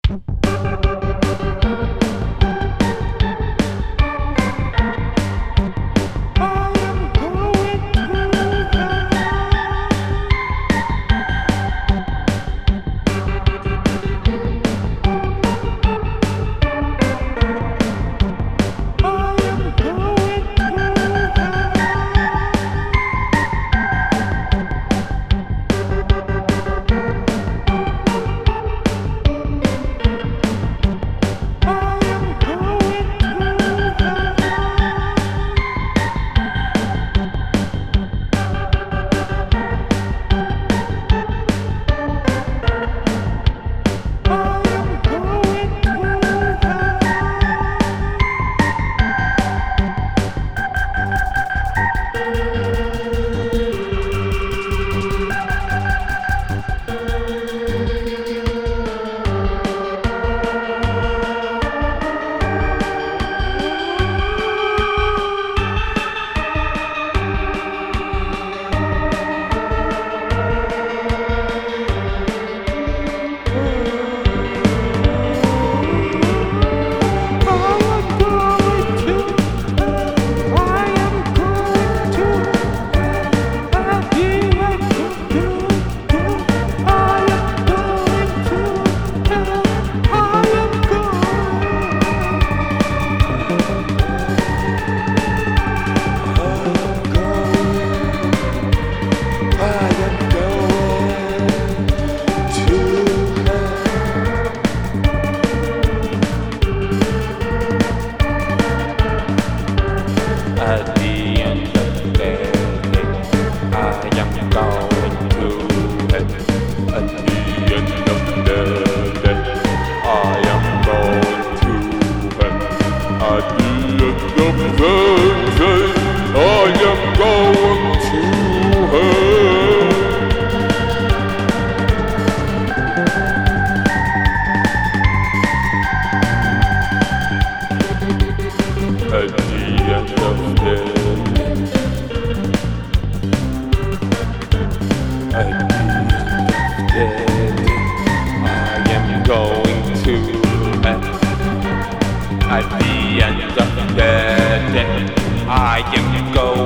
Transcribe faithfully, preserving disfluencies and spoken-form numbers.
At the end of the day, I am going to heaven. At the end of the day, I am going to heaven. At the end of the day, I am going to heaven. At the end of the day, at the end of the day, I am going to heaven. At the end of the day, I am going